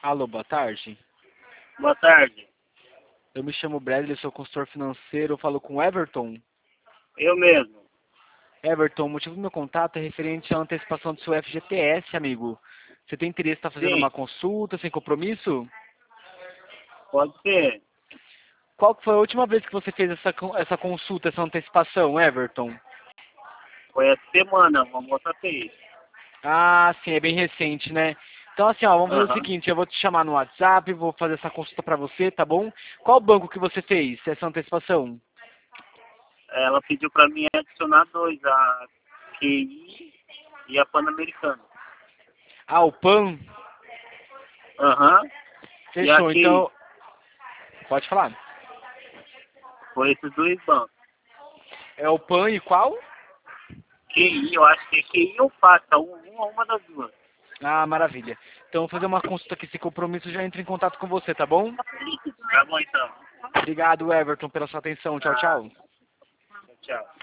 Alô, boa tarde. Boa tarde. Eu me chamo Bradley, sou consultor financeiro, eu falo com o Everton. Eu mesmo. Everton, o motivo do meu contato é referente à antecipação do seu FGTS, amigo. Você tem interesse em estar fazendo Sim, uma consulta sem compromisso? pode ser. Qual que foi a última vez que você fez essa consulta, essa antecipação, Everton? Foi essa semana, uma moça fez. Ah, sim, é bem recente, né? Então assim, ó, vamos fazer o Aham. seguinte, eu vou te chamar no WhatsApp, vou fazer essa consulta pra você, tá bom? Qual banco que você fez essa antecipação? Ela pediu pra mim adicionar dois, a QI e a Pan-Americana. Ah, o PAN? Aham. E a Fechou, QI. então, pode falar. Foi esses dois bancos. É o PAN e qual? QI, eu acho que é QI ou FATA, uma das duas. Ah, maravilha. Então, vou fazer uma consulta aqui sem compromisso, já entro em contato com você, tá bom? Tá bom então. Obrigado, Everton, pela sua atenção. Tchau, Ah, tchau. tchau.